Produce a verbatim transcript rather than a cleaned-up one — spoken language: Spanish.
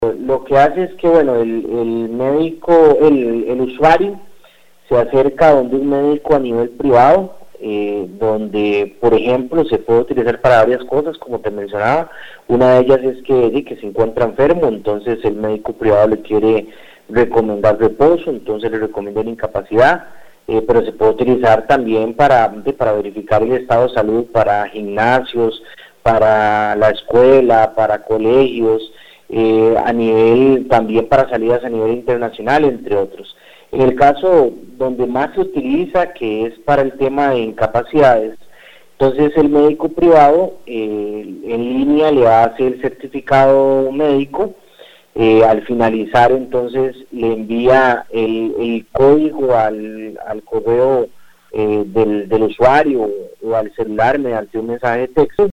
Lo que hace es que, bueno, el, el médico, el, el usuario se acerca a donde un médico a nivel privado, eh, donde, por ejemplo, se puede utilizar para varias cosas, como te mencionaba. Una de ellas es que, que se encuentra enfermo, entonces el médico privado le quiere recomendar reposo, entonces le recomienda la incapacidad, eh, pero se puede utilizar también para, de, para verificar el estado de salud, para gimnasios, para la escuela, para colegios, eh, a nivel, también para salidas a nivel internacional, entre otros. En el caso donde más se utiliza, que es para el tema de incapacidades, entonces el médico privado eh, en línea le hace el certificado médico, eh, al finalizar entonces le envía el, el código al, al correo eh, del, del usuario o al celular mediante un mensaje de texto.